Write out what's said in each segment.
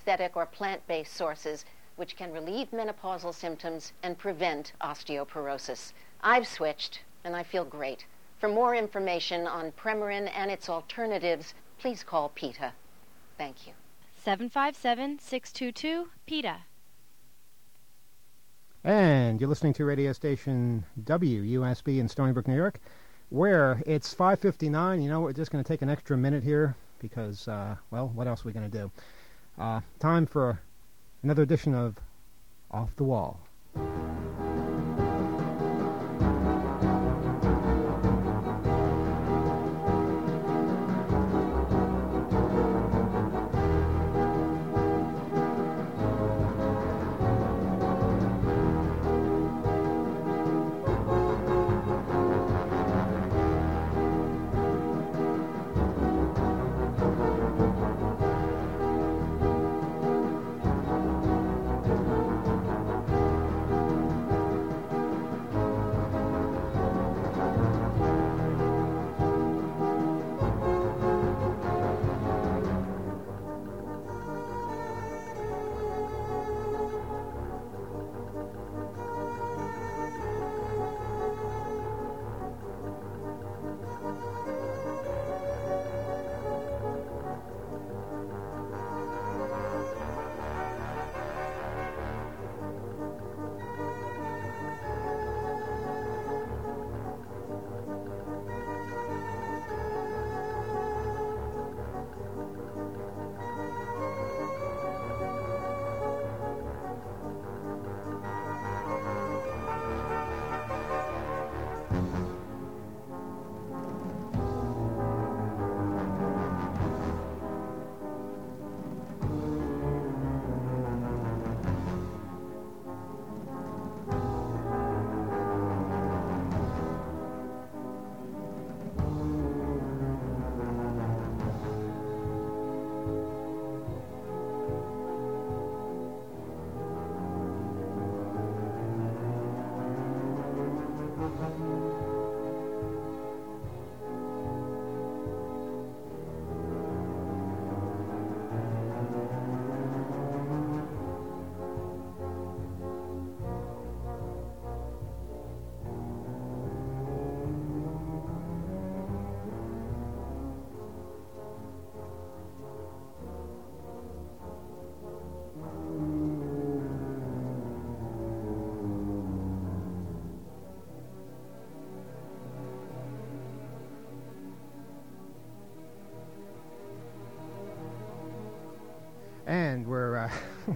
synthetic or plant-based sources which can relieve menopausal symptoms and prevent osteoporosis. I've switched, and I feel great. For more information on Premarin and its alternatives, please call PETA. Thank you. 757-622-PETA. And you're listening to radio station WUSB in Stony Brook, New York, where it's 5:59. You know, we're just going to take an extra minute here because, well, what else are we going to do? Time for another edition of Off the Wall. And we're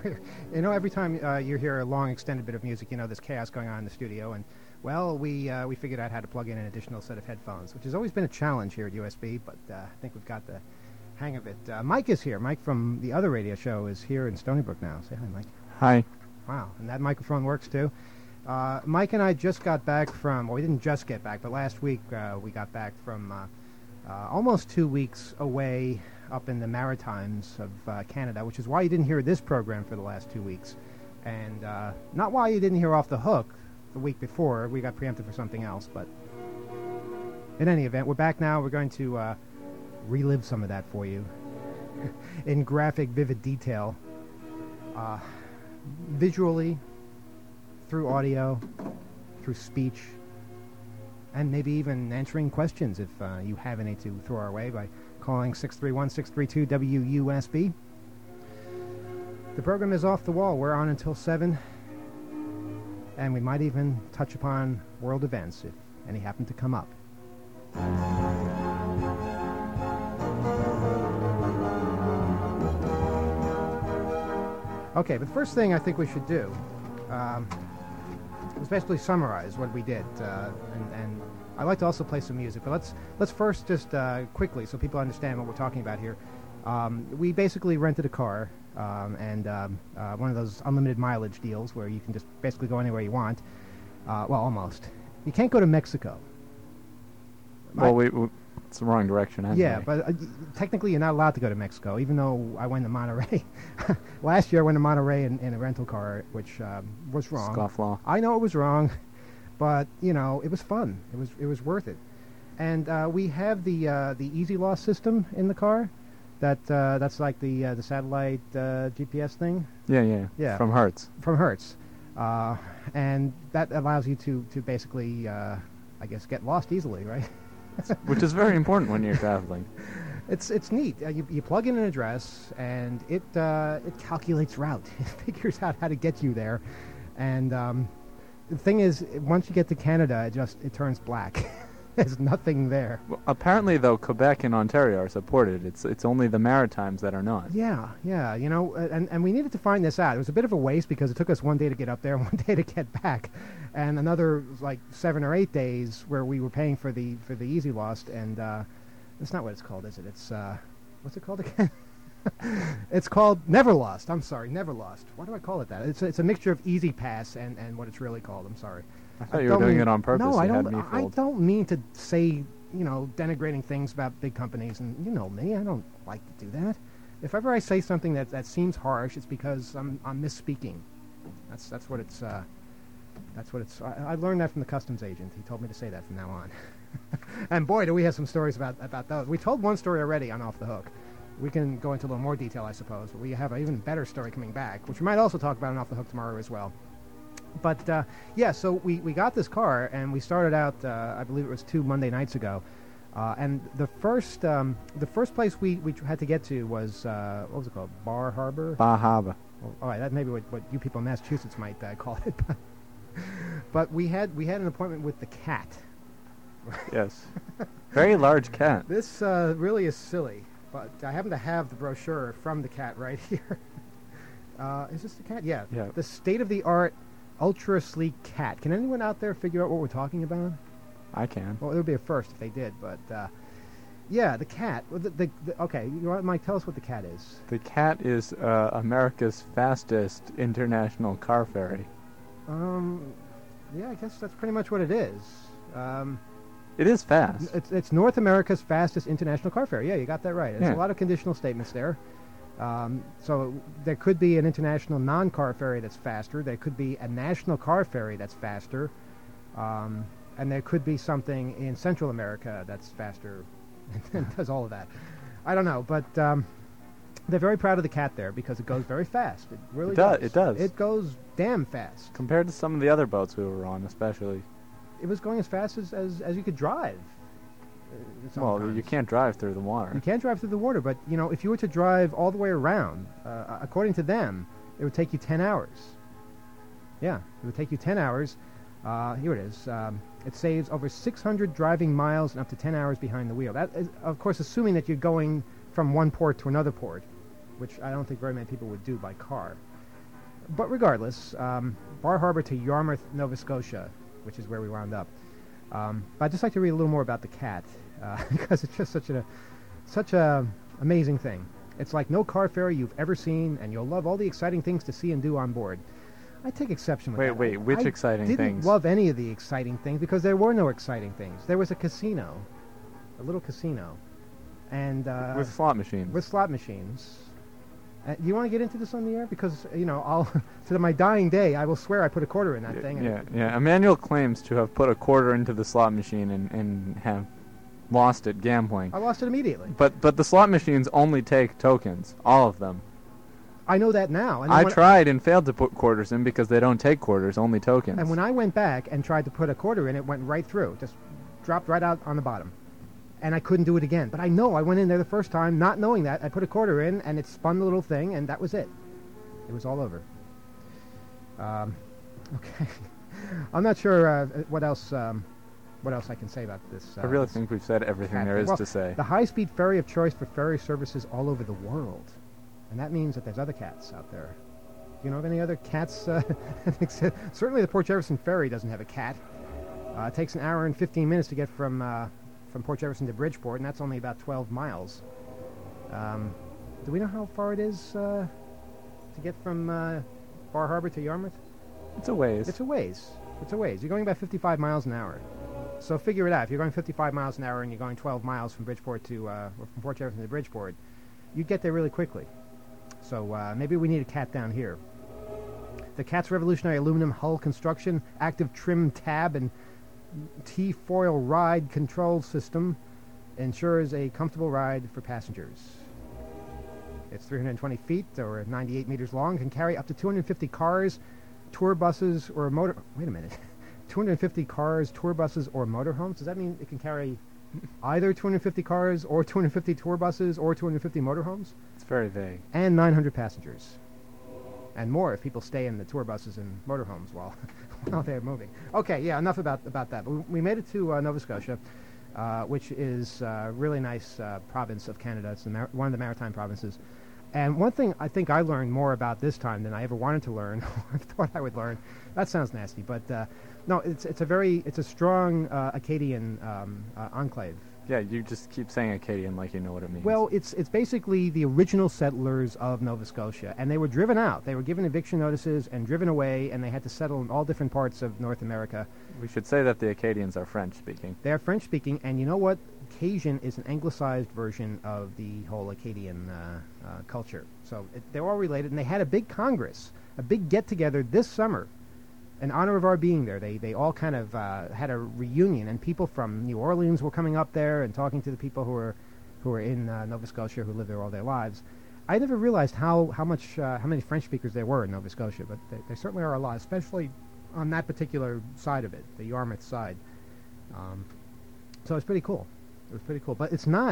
you know, every time you hear a long extended bit of music, you know there's chaos going on in the studio, and well, we figured out how to plug in an additional set of headphones, which has always been a challenge here at USB, but I think we've got the hang of it. Mike is here. Mike from the other radio show is here in Stony Brook now. Say hi, Mike. Hi. Wow, and that microphone works too. Mike and I just got back from, well, we didn't just get back, but last week we got back from almost 2 weeks away up in the Maritimes of Canada, which is why you didn't hear this program for the last 2 weeks. And not why you didn't hear Off the Hook the week before. We got preempted for something else, but in any event, we're back now. We're going to relive some of that for you in graphic, vivid detail, visually, through audio, through speech, and maybe even answering questions if you have any to throw our way by calling 631-632-WUSB. The program is Off the Wall. We're on until 7, and we might even touch upon world events if any happen to come up. Okay, but the first thing I think we should do is basically summarize what we did, and I'd like to also play some music, but let's first just quickly, so people understand what we're talking about here. We basically rented a car, and one of those unlimited mileage deals where you can just basically go anywhere you want. Well, almost. You can't go to Mexico. Well, it's the wrong direction, anyway. Yeah, but technically you're not allowed to go to Mexico, even though I went to Monterey. Last year I went to Monterey in a rental car, which was wrong. Scofflaw. I know it was wrong, but, you know, it was fun. It was worth it. And we have the Easy Loss system in the car, That's like the satellite GPS thing. Yeah. From Hertz. From Hertz, and that allows you to basically, I guess, get lost easily, right? Which is very important when you're traveling. It's neat. You plug in an address, and it calculates route. It figures out how to get you there, and the thing is, once you get to Canada, it turns black. There's nothing there. Well, apparently, though, Quebec and Ontario are supported. It's only the Maritimes that are not. Yeah. And we needed to find this out. It was a bit of a waste because it took us one day to get up there and one day to get back, and another like 7 or 8 days where we were paying for the Easy Lost, and that's not what it's called, is it? It's what's it called again? It's called Never Lost. I'm sorry, Never Lost. Why do I call it that? It's a mixture of Easy Pass and what it's really called. I'm sorry. I thought you were doing it on purpose. No, I don't mean to say, denigrating things about big companies, and you know me, I don't like to do that. If ever I say something that seems harsh, it's because I'm misspeaking. That's what it's. I learned that from the customs agent. He told me to say that from now on. And boy, do we have some stories about those. We told one story already on Off the Hook. We can go into a little more detail, I suppose. But we have an even better story coming back, which we might also talk about on Off the Hook tomorrow as well. But so we got this car, and we started out. I believe it was 2 Monday nights ago, and the first place we had to get to was what was it called? Bar Harbor. Bar Harbor. Oh, all right, that may be what you people in Massachusetts might call it. But we had an appointment with the cat. Yes, very large cat. This really is silly, but I happen to have the brochure from the cat right here. Is this the cat? Yeah. The state-of-the-art ultra sleek cat. Can anyone out there figure out what we're talking about? I can. Well, it would be a first if they did, but yeah, the cat. Well, okay, you know what, Mike? Tell us what the cat is. The cat is America's fastest international car ferry. Yeah, I guess that's pretty much what it is. It is fast. It's North America's fastest international car ferry. Yeah, you got that right. There's a lot of conditional statements there. So there could be an international non-car ferry that's faster. There could be a national car ferry that's faster. And there could be something in Central America that's faster and does all of that. I don't know, but they're very proud of the cat there because it goes very fast. It really does. It does. It goes damn fast. Compared to some of the other boats we were on, especially. It was going as fast as you could drive. Well, you can't drive through the water. You can't drive through the water, but, if you were to drive all the way around, according to them, it would take you 10 hours. Yeah, it would take you 10 hours. Here it is. It saves over 600 driving miles and up to 10 hours behind the wheel. That is, of course, assuming that you're going from one port to another port, which I don't think very many people would do by car. But regardless, Bar Harbor to Yarmouth, Nova Scotia, which is where we wound up. But I'd just like to read a little more about the cat, because it's just such a amazing thing. It's like no car ferry you've ever seen, and you'll love all the exciting things to see and do on board. I take exception with that. Wait, which exciting things? I didn't love any of the exciting things because there were no exciting things. There was a casino, a little casino, and with slot machines. With slot machines. You want to get into this on the air? Because, I'll, to my dying day, I will swear I put a quarter in that thing. Yeah. Emmanuel claims to have put a quarter into the slot machine and have lost it gambling. I lost it immediately. But the slot machines only take tokens, all of them. I know that now. I tried and failed to put quarters in because they don't take quarters, only tokens. And when I went back and tried to put a quarter in, it went right through. Just dropped right out on the bottom. And I couldn't do it again. But I know I went in there the first time not knowing that. I put a quarter in, and it spun the little thing, and that was it. It was all over. Okay. I'm not sure what else I can say about this. I really think we've said everything there is to say. The high-speed ferry of choice for ferry services all over the world. And that means that there's other cats out there. Do you know of any other cats? Certainly the Port Jefferson Ferry doesn't have a cat. It takes an hour and 15 minutes to get from Port Jefferson to Bridgeport, and that's only about 12 miles. Do we know how far it is to get from Bar Harbor to Yarmouth? It's a ways. It's a ways. You're going about 55 miles an hour. So figure it out. If you're going 55 miles an hour and you're going 12 miles from Bridgeport to, or from Port Jefferson to Bridgeport, you get there really quickly. So maybe we need a cat down here. The cat's revolutionary aluminum hull construction, active trim tab, and T-foil ride control system ensures a comfortable ride for passengers. It's 320 feet or 98 meters long. Can carry up to 250 cars, tour buses, or motor... Wait a minute. 250 cars, tour buses, or motorhomes? Does that mean it can carry either 250 cars or 250 tour buses or 250 motorhomes? It's very vague. And 900 passengers. And more if people stay in the tour buses and motorhomes while they're moving. Okay, yeah, enough about that. But we made it to Nova Scotia, which is a really nice province of Canada. It's one of the maritime provinces. And one thing I think I learned more about this time than I ever wanted to learn, or thought I would learn. That sounds nasty, but no, it's a strong Acadian enclave. Yeah, you just keep saying Acadian like you know what it means. Well, it's basically the original settlers of Nova Scotia, and they were driven out. They were given eviction notices and driven away, and they had to settle in all different parts of North America. We should say that the Acadians are French-speaking. They're French-speaking, and you know what? Cajun is an anglicized version of the whole Acadian culture. So they're all related, and they had a big congress, a big get-together this summer in honor of our being there. They all kind of had a reunion, and people from New Orleans were coming up there and talking to the people who were in Nova Scotia, who lived there all their lives. I never realized how many French speakers there were in Nova Scotia, but they certainly are a lot, especially on that particular side of it, the Yarmouth side. So it's pretty cool. It was pretty cool, but it's not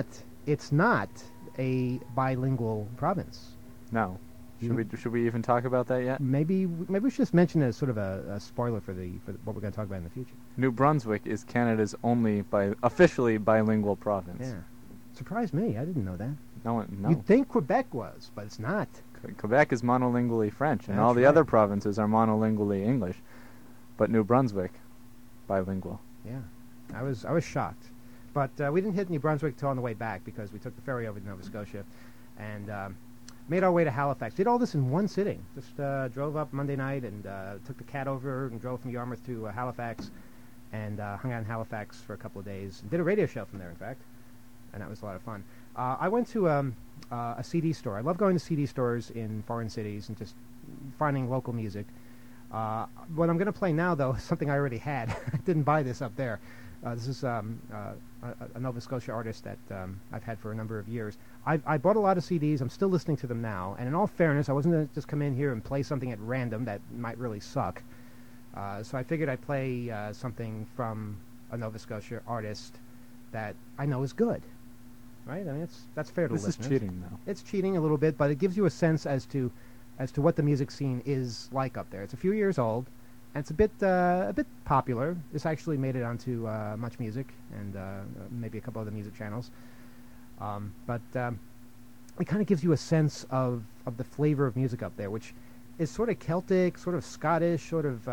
a bilingual province. No. Should we even talk about that yet? Maybe we should just mention it as sort of a spoiler for what we're going to talk about in the future. New Brunswick is Canada's only officially bilingual province. Yeah, surprised me. I didn't know that. No. You'd think Quebec was, but it's not. Quebec is monolingually French, and That's all the right. other provinces are monolingually English. But New Brunswick, bilingual. Yeah, I was shocked, but we didn't hit New Brunswick till on the way back because we took the ferry over to Nova Scotia, and made our way to Halifax. Did all this in one sitting. Just drove up Monday night and took the cat over and drove from Yarmouth to Halifax, and hung out in Halifax for a couple of days. Did a radio show from there, in fact, and that was a lot of fun. I went to a CD store. I love going to CD stores in foreign cities and just finding local music. What I'm going to play now, though, is something I already had. I didn't buy this up there. This is a Nova Scotia artist that I've had for a number of years. I bought a lot of CDs. I'm still listening to them now. And in all fairness, I wasn't going to just come in here and play something at random that might really suck. So I figured I'd play something from a Nova Scotia artist that I know is good. Right? I mean, that's fair to This listeners. is cheating, though. It's cheating a little bit, but it gives you a sense as to what the music scene is like up there. It's a few years old, and it's a bit popular. This actually made it onto Much Music and maybe a couple other music channels. But it kind of gives you a sense of the flavor of music up there, which is sort of Celtic, sort of Scottish, sort of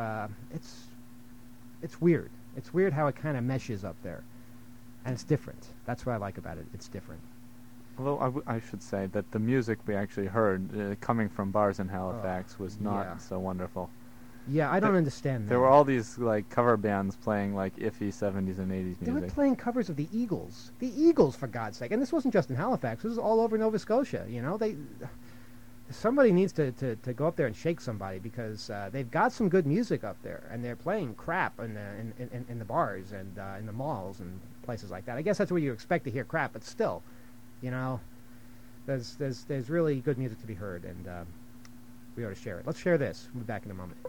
it's weird. It's weird how it kind of meshes up there, and it's different. That's what I like about it. It's different. Although I should say that the music we actually heard coming from bars in Halifax was not yeah. so wonderful. Yeah, I don't understand that. There were all these like cover bands playing like iffy 70s and 80s They were music. playing covers of the Eagles. The Eagles, for God's sake. And this wasn't just in Halifax. This was all over Nova Scotia, you know. Somebody needs to go up there and shake somebody because they've got some good music up there, and they're playing crap in the bars and in the malls and places like that. I guess that's where you expect to hear crap, but still, you know, there's really good music to be heard, and we ought to share it. Let's share this. We'll be back in a moment.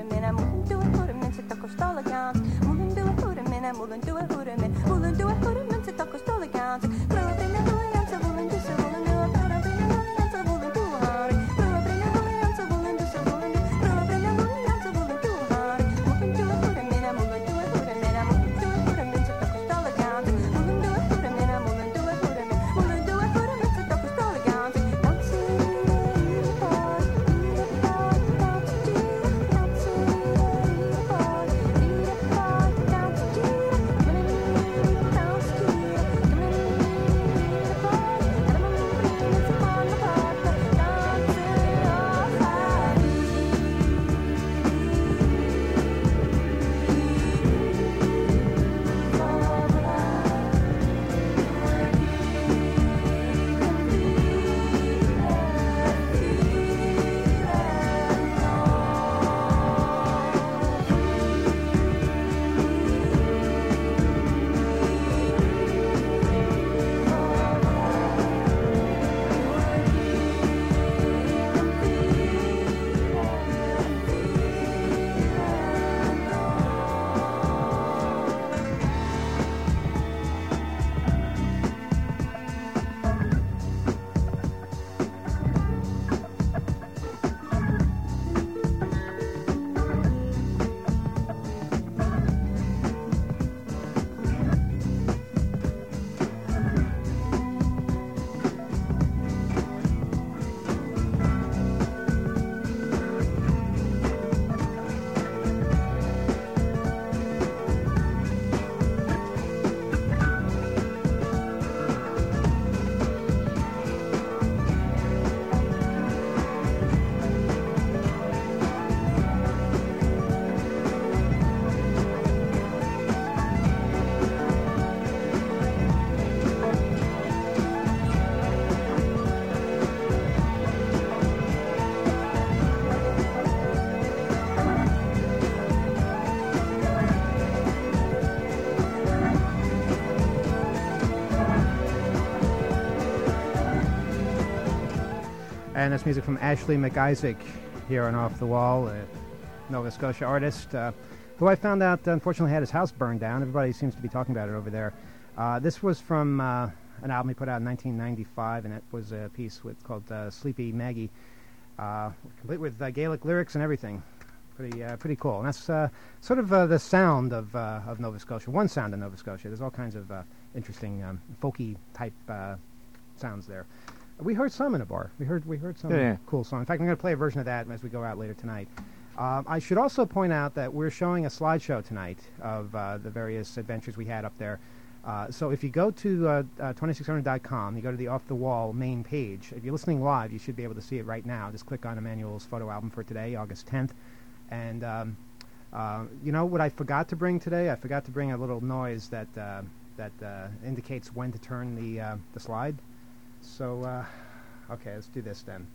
hoedemin, moelen doe het hoedemin, zit ook stolle kant. Moelen doe het hoedemin, moelen doe het hoedemin, moelen doe het hoedemin, zit ook stolle kant. Vloer brengen hoedemin, ze voelen dus ze voelen nu, vloer brengen hoedemin, ze voelen toe haar. Vloer brengen hoedemin, ze voelen dus ze voelen nu, vloer brengen hoedemin, ze voelen toe haar. Moelen doe het hoedemin, moelen doe het hoedemin, moelen doe het hoedemin, zit ook stolle kant. Moelen doe het hoedemin, moelen doe het hoedemin, moelen doe het hoedemin, zit ook stolle kant. Dansen, And that's music from Ashley McIsaac here on Off the Wall, a Nova Scotia artist who I found out unfortunately had his house burned down. Everybody seems to be talking about it over there. This was from an album he put out in 1995, and it was a piece called Sleepy Maggie, complete with Gaelic lyrics and everything. Pretty cool. And that's sort of the sound of Nova Scotia. One sound of Nova Scotia. There's all kinds of interesting folky type sounds there. We heard some in a bar. We heard some cool songs. In fact, I'm going to play a version of that as we go out later tonight. I should also point out that we're showing a slideshow tonight of the various adventures we had up there. So if you go to 2600.com, you go to the Off the Wall main page. If you're listening live, you should be able to see it right now. Just click on Emmanuel's photo album for today, August 10th. And you know what I forgot to bring today? I forgot to bring a little noise that indicates when to turn the slide. So, okay, let's do this then.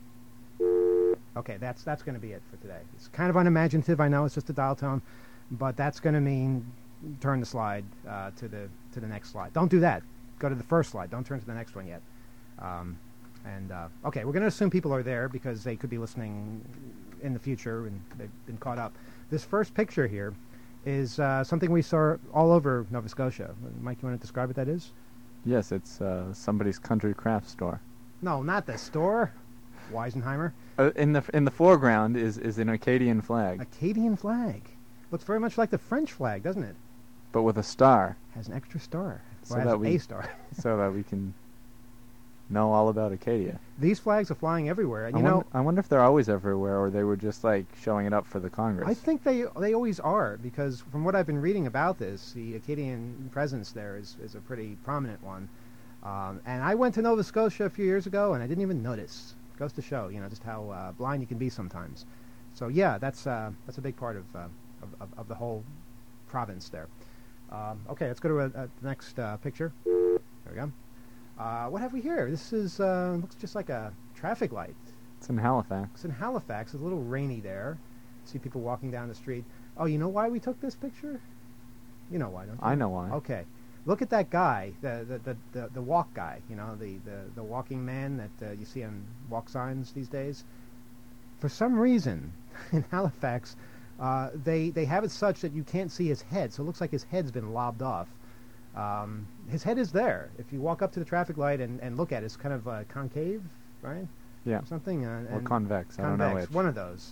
Okay, that's going to be it for today. It's kind of unimaginative, I know, it's just a dial tone, but that's going to mean turn the slide to the next slide. Don't do that. Go to the first slide. Don't turn to the next one yet. Okay, we're going to assume people are there because they could be listening in the future and they've been caught up. This first picture here is something we saw all over Nova Scotia. Mike, you want to describe what that is? Yes, it's somebody's country craft store. No, not the store. Weisenheimer. In the foreground is an Acadian flag. Acadian flag. Looks very much like the French flag, doesn't it? But with a star. Has an extra star. So or that has we a star. so that we can know all about Acadia. These flags are flying everywhere. And I wonder if they're always everywhere, or they were just like showing it up for the Congress. I think they always are, because from what I've been reading about this, the Acadian presence there is a pretty prominent one. And I went to Nova Scotia a few years ago, and I didn't even notice. It goes to show, just how blind you can be sometimes. So yeah, that's a big part of the whole province there. Okay, let's go to the next picture. There we go. What have we here? This is looks just like a traffic light. It's in Halifax. It's in Halifax. It's a little rainy there. See people walking down the street. Oh, you know why we took this picture? You know why, don't you? I know why. Okay. Look at that guy, the walk guy, the walking man that you see on walk signs these days. For some reason, in Halifax, They have it such that you can't see his head, so it looks like his head's been lobbed off. His head is there. If you walk up to the traffic light and look at it, it's kind of concave, right? Yeah. Something. Or And convex. I don't know which. One of those.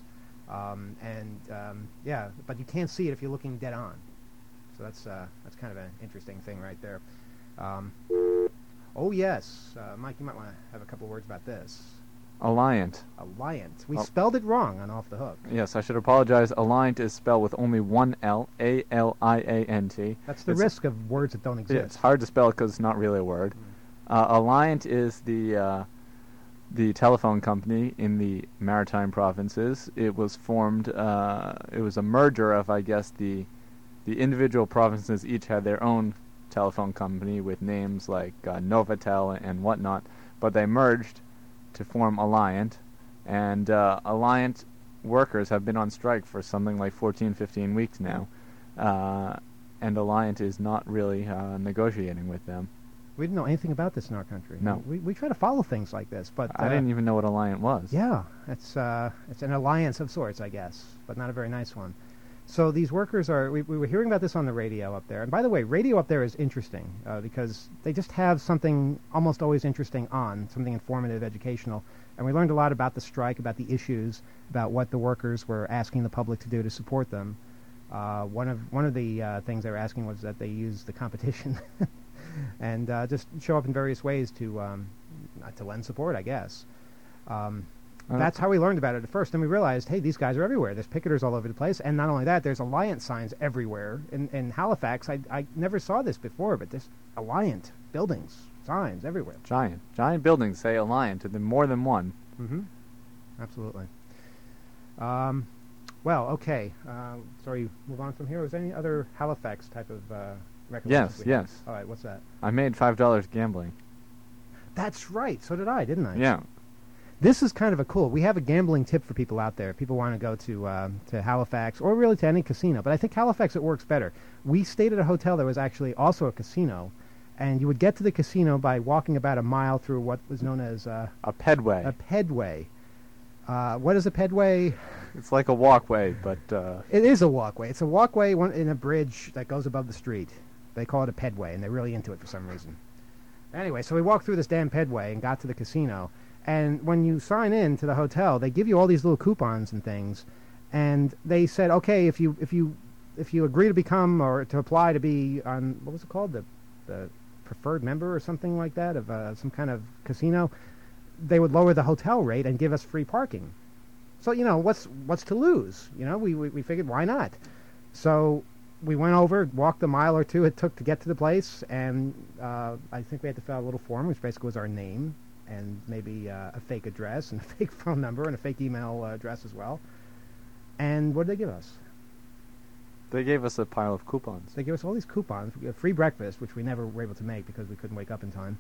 Yeah, but you can't see it if you're looking dead on. So that's kind of an interesting thing right there. Oh yes, Mike, you might want to have a couple of words about this. Alliant. Alliant. We Oh. spelled it wrong on Off the Hook. Yes, I should apologize. Alliant is spelled with only one L, A-L-I-A-N-T. That's the It's- risk of words that don't Yeah, exist. it's hard to spell because it's not really a word. Alliant is the telephone company in the maritime provinces. It was formed. It was a merger of, I guess, the individual provinces each had their own telephone company with names like Novatel and whatnot, but they merged to form Alliant, and Alliant workers have been on strike for something like 14, 15 weeks now, and Alliant is not really negotiating with them. We didn't know anything about this in our country. No. We try to follow things like this, but I didn't even know what Alliant was. Yeah, it's an alliance of sorts, I guess, but not a very nice one. So these workers are. We were hearing about this on the radio up there, and by the way, radio up there is interesting because they just have something almost always interesting on, something informative, educational, and we learned a lot about the strike, about the issues, about what the workers were asking the public to do to support them. One of the things they were asking was that they use the competition and just show up in various ways to lend support, I guess. That's how we learned about it at first. Then we realized, hey, these guys are everywhere. There's picketers all over the place. And not only that, there's Alliant signs everywhere. In Halifax, I never saw this before, but there's Alliant buildings, signs everywhere. Giant buildings say Alliant, and then more than one. Mm-hmm. Absolutely. Well, okay. So we move on from here. Was there any other Halifax type of recommendations? Yes. All right, what's that? I made $5 gambling. That's right. So did I, didn't I? Yeah. This is kind of a cool. We have a gambling tip for people out there. If people want to go to Halifax or really to any casino, but I think Halifax it works better. We stayed at a hotel that was actually also a casino, and you would get to the casino by walking about a mile through what was known as A pedway. a pedway. What is a pedway? It's like a walkway, but It is a walkway. It's a walkway in a bridge that goes above the street. They call it a pedway, and they're really into it for some reason. Anyway, so we walked through this damn pedway and got to the casino. And when you sign in to the hotel, they give you all these little coupons and things. And they said, okay, if you agree to become or to apply to be on, what was it called, the preferred member or something like that of some kind of casino, they would lower the hotel rate and give us free parking. So what's to lose? We figured why not. So we went over, walked the mile or two it took to get to the place, and I think we had to fill out a little form, which basically was our name and maybe a fake address and a fake phone number and a fake email address as well. And what did they give us? they gave us a pile of coupons. They gave us all these coupons. We got free breakfast, which we never were able to make because we couldn't wake up in time.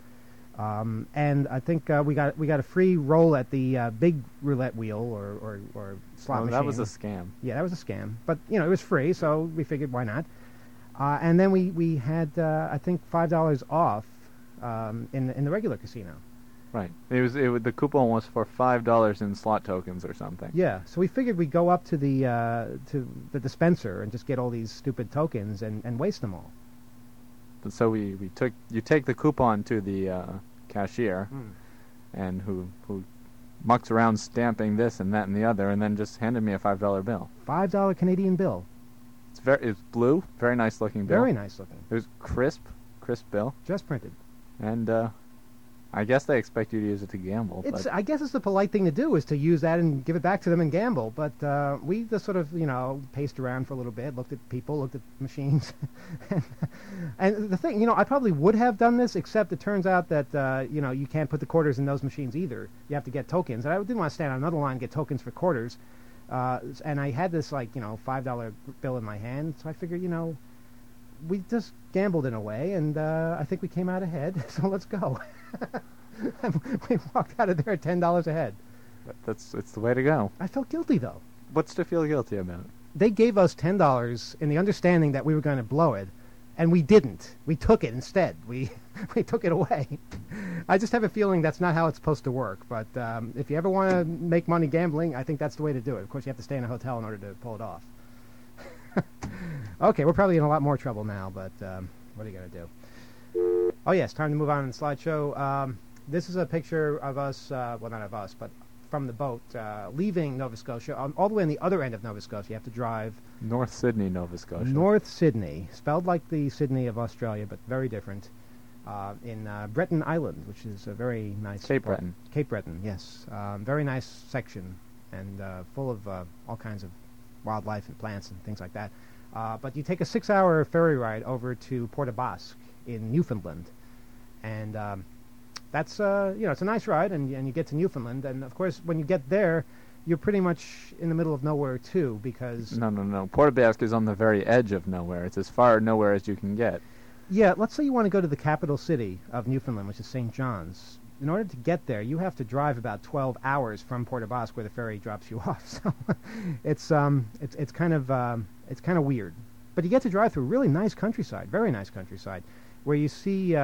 And I think we got a free roll at the big roulette wheel or slot machine. That was a scam. Yeah, that was a scam. But it was free, so we figured why not. And then we had I think $5 off in the regular casino. Right. The coupon was for $5 in slot tokens or something. Yeah. So we figured we'd go up to the dispenser and just get all these stupid tokens and waste them all. So you take the coupon to the cashier, and who mucks around stamping this and that and the other, and then just handed me a $5 bill. $5 Canadian bill. It's blue, very nice looking bill. Very nice looking. It was crisp bill, Just printed. and I guess they expect you to use it to gamble. I guess it's the polite thing to do is to use that and give it back to them and gamble. But we just sort of, paced around for a little bit, looked at people, looked at machines. and the thing, I probably would have done this, except it turns out that, you can't put the quarters in those machines either. You have to get tokens. And I didn't want to stand on another line and get tokens for quarters. And I had this, $5 bill in my hand. So I figured, we just gambled in a way, and I think we came out ahead, so let's go. We walked out of there at $10 ahead. It's the way to go. I felt guilty, though. What's to feel guilty about? They gave us $10 in the understanding that we were going to blow it, and we didn't. We took it instead. We took it away. I just have a feeling that's not how it's supposed to work, but if you ever want to make money gambling, I think that's the way to do it. Of course, you have to stay in a hotel in order to pull it off. Okay, we're probably in a lot more trouble now, but what are you going to do? Oh, yes, time to move on in the slideshow. This is a picture of us, well, not of us, but from the boat leaving Nova Scotia, all the way on the other end of Nova Scotia. You have to drive North Sydney, Nova Scotia. North Sydney, spelled like the Sydney of Australia, but very different, in Breton Island, which is a very nice... Cape Breton. Cape Breton, yes. Very nice section, and full of all kinds of wildlife and plants and things like that. But you take a 6-hour ferry ride over to Port aux Basques in Newfoundland, and that's it's a nice ride, and you get to Newfoundland, and of course when you get there, you're pretty much in the middle of nowhere too, because No. Port aux Basques is on the very edge of nowhere. It's as far nowhere as you can get. yeah, let's say you want to go to the capital city of Newfoundland, which is St. John's. In order to get there, you have to drive about 12 hours from Port aux Basques, where the ferry drops you off. So it's kind of weird, but you get to drive through really nice countryside, very nice countryside, where you see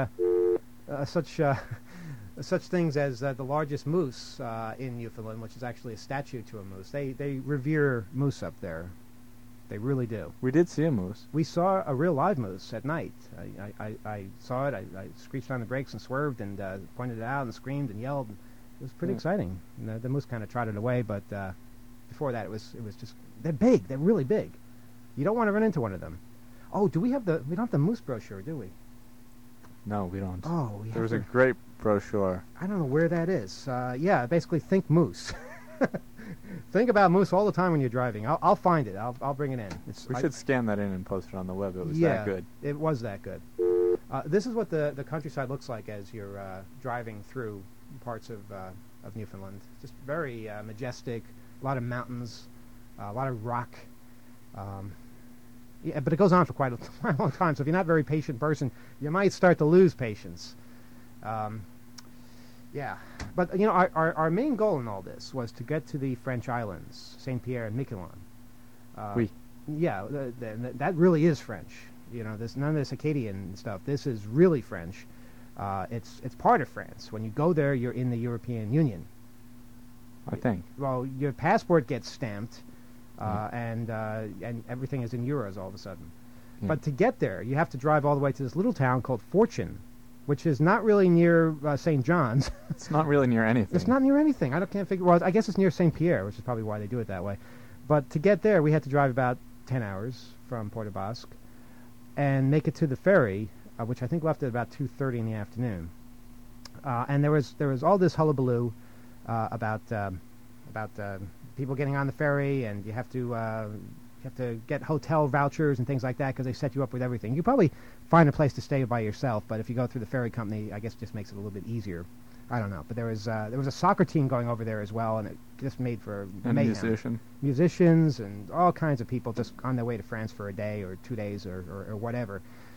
such things as the largest moose in Newfoundland, which is actually a statue to a moose. They revere moose up there. They really do. We did see a moose. We saw a real live moose at night. I saw it. I screeched on the brakes and swerved and pointed it out and screamed and yelled. It was pretty exciting. And the moose kind of trotted away, but before that, it was just, they're big. They're really big. You don't want to run into one of them. Oh, we don't have the moose brochure, do we? No, we don't. Oh, there was a great brochure. I don't know where that is. Yeah, basically think moose. Think about moose all the time when you're driving. I'll find it. I'll bring it in. We should scan that in and post it on the web. It was yeah, that good. It was that good. This is what the countryside looks like as you're driving through parts of Newfoundland. Just very majestic. A lot of mountains, a lot of rock. Yeah, but it goes on for quite a long time. So if you're not a very patient person, you might start to lose patience. Yeah, but our main goal in all this was to get to the French islands, Saint Pierre and Miquelon. Oui. Yeah, that really is French. This none of this Acadian stuff. This is really French. It's part of France. When you go there, you're in the European Union. I think. Well, your passport gets stamped, and everything is in euros all of a sudden. Yeah. But to get there, you have to drive all the way to this little town called Fortune, which is not really near St. John's. It's not really near anything. It's not near anything. Can't figure. Well, I guess it's near St. Pierre, which is probably why they do it that way. But to get there, we had to drive about 10 hours from Port aux Basques and make it to the ferry, which I think left at about 2:30 in the afternoon. And there was all this hullabaloo about people getting on the ferry, and you have to get hotel vouchers and things like that because they set you up with everything. You probably find a place to stay by yourself, but if you go through the ferry company, I guess it just makes it a little bit easier. I don't know, but there was a soccer team going over there as well, and it just made for mayhem. Musicians and all kinds of people just on their way to France for a day or 2 days or whatever.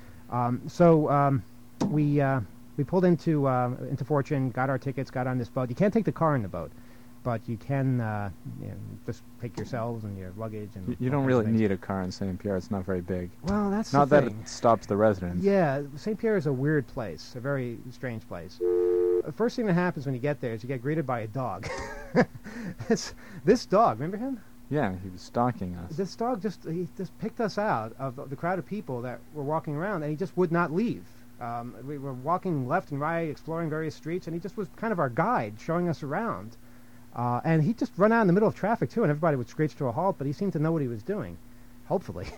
So we pulled into Fortune, got our tickets, got on this boat. You can't take the car in the boat, but you can just take yourselves and your luggage. And you don't really need a car in St. Pierre. It's not very big. Well, that's not the that thing. It stops the residents. Yeah, St. Pierre is a weird place, a very strange place. The first thing that happens when you get there is you get greeted by a dog. This dog, remember him? Yeah, he was stalking us. This dog just picked us out of the crowd of people that were walking around, and he just would not leave. We were walking left and right, exploring various streets, and he just was kind of our guide, showing us around. And he'd just run out in the middle of traffic, too, and everybody would screech to a halt, but he seemed to know what he was doing, hopefully.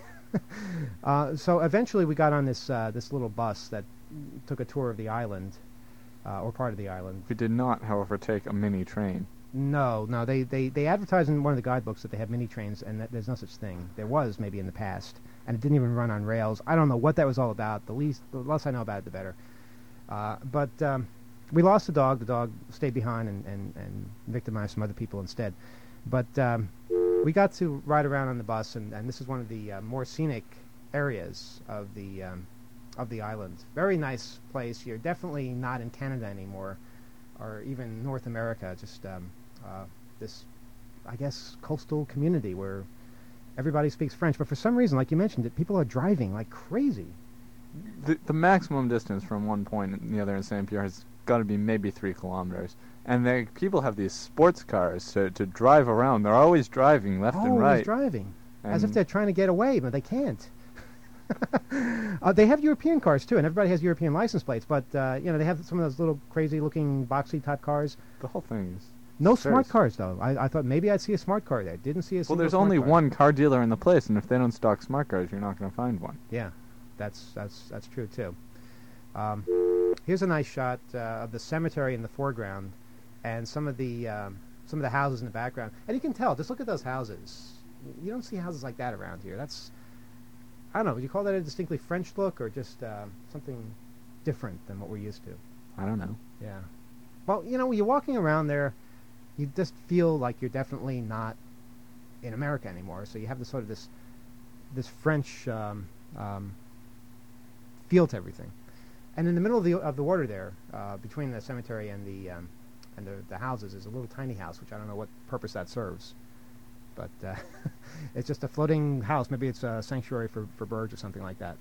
So eventually we got on this little bus that took a tour of the island, or part of the island. We did not, however, take a mini train. No, they advertised in one of the guidebooks that they have mini trains, and that there's no such thing. There was maybe in the past, and it didn't even run on rails. I don't know what that was all about. The less I know about it, the better. But we lost the dog. The dog stayed behind and victimized some other people instead. But we got to ride around on the bus, and this is one of the more scenic areas of the island. Very nice place. You're definitely not in Canada anymore, or even North America. Just this, I guess, coastal community where everybody speaks French. But for some reason, like you mentioned, people are driving like crazy. The maximum distance from one point and the other in St. Pierre has got to be maybe 3 kilometers. And people have these sports cars to drive around. They're always driving left and right. Always driving. as if And- they're trying to get away, but they can't. They have European cars too, and everybody has European license plates. But they have some of those little crazy-looking boxy type cars. The whole thing is. No Very smart s- card's though. I thought maybe I'd see a smart card there. Didn't see a Well, single there's smart only card. one car dealer in the place, and if they don't stock smart cars, you're not going to find one. Yeah, that's true too. Here's a nice shot of the cemetery in the foreground, and some of the houses in the background. And you can tell. Just look at those houses. You don't see houses like that around here. That's, I don't know. Would you call that a distinctly French look, or just something different than what we're used to? I don't know. Yeah. Well, when you're walking around there, you just feel like you're definitely not in America anymore. So you have this sort of this French feel to everything. And in the middle of the water there, between the cemetery and the houses, is a little tiny house, which I don't know what purpose that serves. But it's just a floating house. Maybe it's a sanctuary for birds or something like that.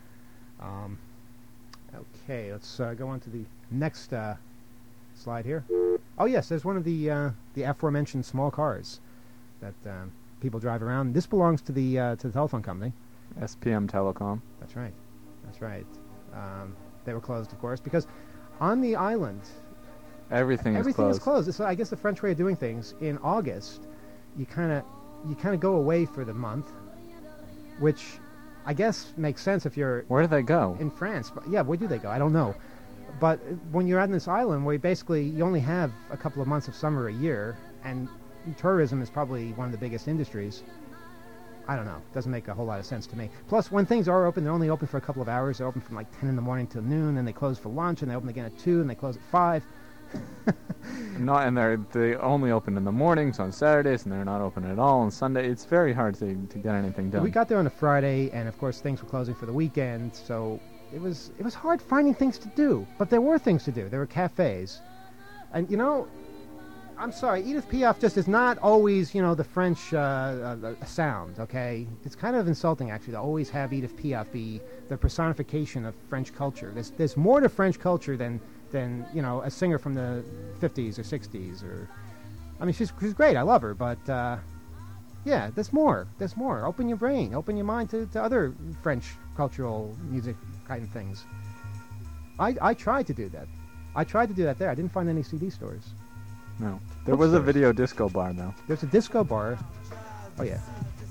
Okay, let's go on to the next slide here. Oh yes, there's one of the aforementioned small cars that people drive around. This belongs to the telephone company. SPM Telecom. That's right. That's right. They were closed, of course, because on the island Everything is everything closed. is closed. So I guess the French way of doing things, in August, you kind of go away for the month, which I guess makes sense if you're Where do they go? in France. But yeah, where do they go? I don't know. But when you're on this island where you only have a couple of months of summer a year, and tourism is probably one of the biggest industries, I don't know. Doesn't make a whole lot of sense to me. Plus, when things are open, they're only open for a couple of hours. They're open from like 10 in the morning till noon, and they close for lunch, and they open again at 2, and they close at 5. And they only open in the mornings on Saturdays, and they're not open at all on Sunday. It's very hard to get anything done. We got there on a Friday, and of course things were closing for the weekend, so it was hard finding things to do. But there were things to do. There were cafes, and I'm sorry, Edith Piaf just is not always the French sound. Okay, it's kind of insulting actually to always have Edith Piaf be the personification of French culture. There's more to French culture than a singer from the 50s or 60s or. I mean, she's great. I love her, but. Yeah, there's more. There's more. Open your brain. Open your mind to other French cultural music kind of things. I tried to do that. I tried to do that there. I didn't find any CD stores. No. There was a Bookstores. video disco bar, though. There's a disco bar. Oh, yeah.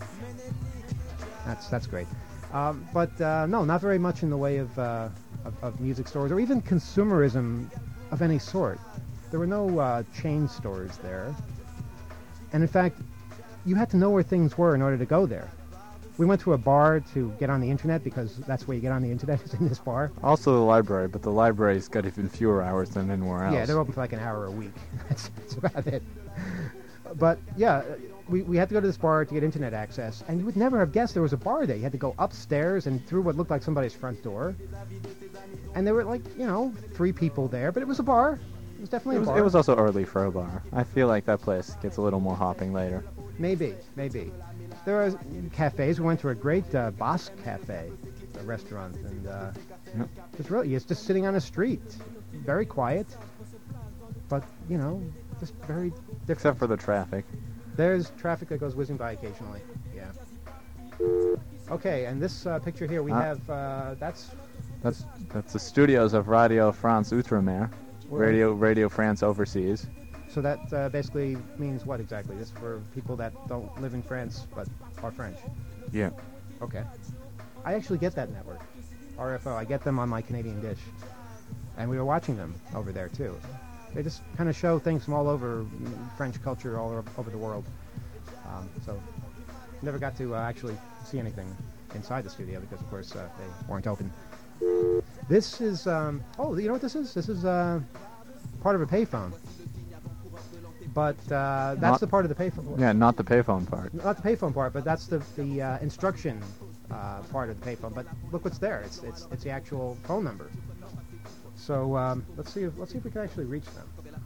That's great. But no, not very much in the way of music stores or even consumerism of any sort. There were no chain stores there. And in fact, you had to know where things were in order to go there. We went to a bar to get on the internet because that's where you get on the internet is in this bar. Also the library, but the library's got even fewer hours than anywhere else. Yeah, they're open for like an hour a week. That's about it. But yeah, we had to go to this bar to get internet access, and you would never have guessed there was a bar there. You had to go upstairs and through what looked like somebody's front door. And there were like, 3 people there, but it was a bar. It was definitely a bar. It was also early for a bar. I feel like that place gets a little more hopping later. Maybe. There are cafes. We went to a great Basque cafe, a restaurant, and it's just sitting on a street, very quiet, but just very different. Except for the traffic. There's traffic that goes whizzing by occasionally. Yeah. Okay, and this picture here we have that's That's the studios of Radio France Outre-mer, Radio France Overseas. so that basically means what exactly? This is for people that don't live in France but are French. Yeah. Okay. I actually get that network, RFO. I get them on my Canadian dish, and we were watching them over there too. They just kind of show things from all over French culture, all over the world. So never got to actually see anything inside the studio because, of course, they weren't open. This is oh, you know what this is? This is part of a payphone. But that's Not- the part of the payphone. Yeah, not the payphone part. Not the payphone part, but that's the instruction part of the payphone. But look what's there. It's the actual phone number. So let's see if we can actually reach them.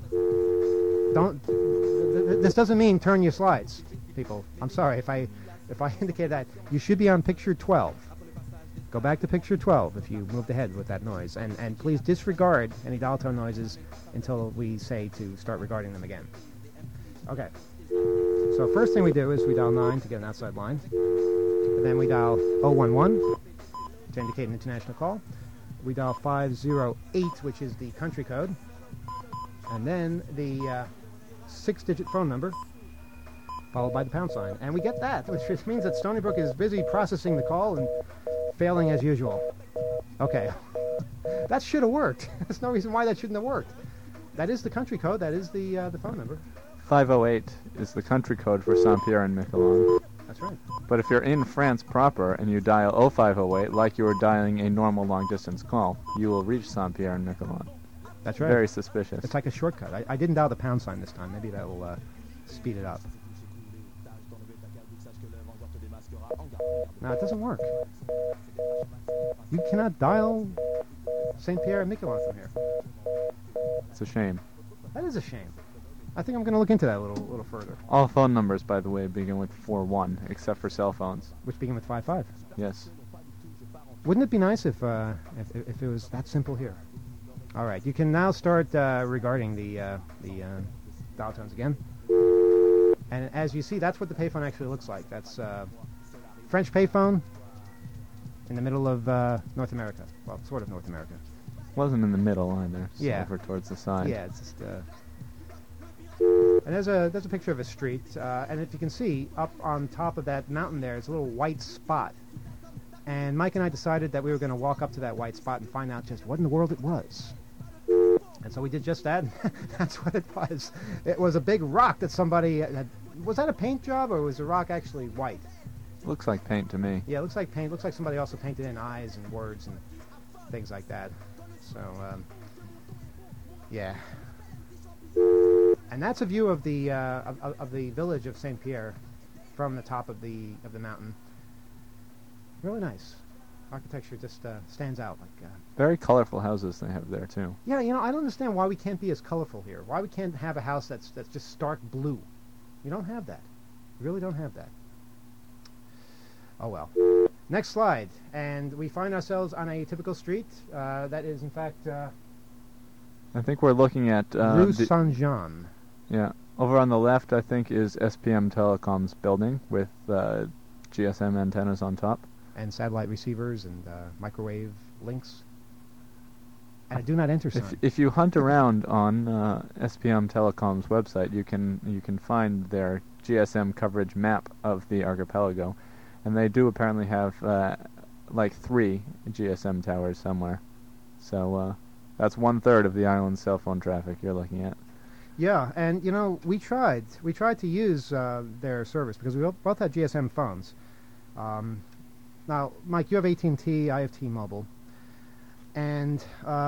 This doesn't mean turn your slides, people. I'm sorry if I indicate that. You should be on picture 12. Go back to picture 12 if you moved ahead with that noise, and please disregard any dial tone noises until we say to start regarding them again. Okay. So first thing we do is we dial 9 to get an outside line. And then we dial 011 to indicate an international call. We dial 508, which is the country code. And then the 6-digit phone number, followed by the pound sign. And we get that, which just means that Stony Brook is busy processing the call and failing as usual. Okay. That should have worked. There's no reason why that shouldn't have worked. That is the country code. That is the phone number. 508 is the country code for Saint-Pierre and Miquelon. That's right. But if you're in France proper and you dial 0508 like you were dialing a normal long-distance call, you will reach Saint-Pierre and Miquelon. That's right. Very suspicious. It's like a shortcut. I didn't dial the pound sign this time. Maybe that will speed it up. No, it doesn't work. You cannot dial St. Pierre and Miquelon from here. It's a shame. That is a shame. I think I'm going to look into that a little further. All phone numbers, by the way, begin with 41, except for cell phones. Which begin with 55. Yes. Wouldn't it be nice if it was that simple here? All right, you can now start regarding the dial tones again. And as you see, that's what the payphone actually looks like. That's French payphone in the middle of North America. Well, sort of North America. Wasn't in the middle either. It's Yeah. over towards the side. Yeah, it's just. And there's a picture of a street, and if you can see, up on top of that mountain there is a little white spot. And Mike and I decided that we were going to walk up to that white spot and find out just what in the world it was. And so we did just that. That's what it was. It was a big rock that somebody had. Was that a paint job, or was the rock actually white? Looks like paint to me. Yeah, it looks like paint. Looks like somebody also painted in eyes and words and things like that. So, yeah. And that's a view of the village of Saint Pierre from the top of the mountain. Really nice. Architecture just stands out. Like Very colorful houses they have there, too. yeah, I don't understand why we can't be as colorful here. Why we can't have a house that's just stark blue. You don't have that. You really don't have that. Oh well. Next slide, and we find ourselves on a typical street that is, in fact, I think we're looking at... Rue Saint-Jean. Yeah. Over on the left, I think, is SPM Telecom's building with GSM antennas on top. And satellite receivers and microwave links. And a do not enter sign. If you hunt around on SPM Telecom's website, you can find their GSM coverage map of the archipelago, and they do apparently have like 3 GSM towers somewhere. So that's 1/3 of the island's cell phone traffic you're looking at. Yeah, and we tried to use their service because we both had GSM phones. Now, Mike, you have AT&T, I have T-Mobile, and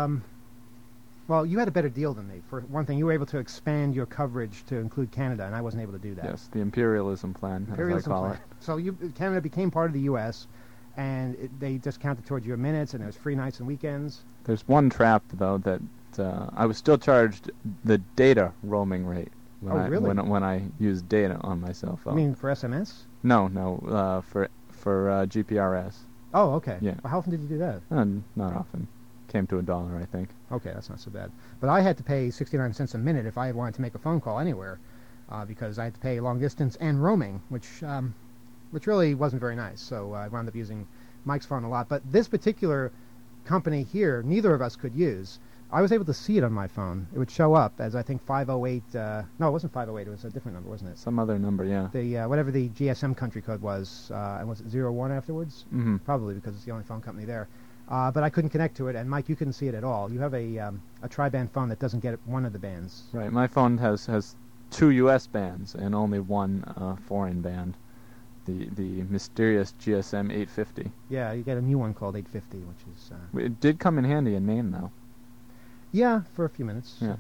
well, you had a better deal than me. For one thing, you were able to expand your coverage to include Canada, and I wasn't able to do that. Yes, the imperialism plan, as I call it. So Canada became part of the U.S., and they just counted towards your minutes, and there was free nights and weekends. There's one trap, though, that I was still charged the data roaming rate when I used data on my cell phone. You mean for SMS? No, for GPRS. Oh, okay. Yeah. Well, how often did you do that? Not often. Came to $1, I think. Okay, that's not so bad. But I had to pay 69 cents a minute if I wanted to make a phone call anywhere, because I had to pay long distance and roaming, which really wasn't very nice. So I wound up using Mike's phone a lot. But this particular company here, neither of us could use. I was able to see it on my phone. It would show up as, I think, 508. No, it wasn't 508. It was a different number, wasn't it? Some other number, yeah. The whatever the GSM country code was, and was it 01 afterwards? Mm-hmm. Probably because it's the only phone company there. But I couldn't connect to it, and Mike, you couldn't see it at all. You have a tri-band phone that doesn't get one of the bands. Right. My phone has 2 U.S. bands and only 1 foreign band. The mysterious GSM 850. Yeah, you get a new one called 850, which is... It did come in handy in Maine, though. Yeah, for a few minutes. Yeah.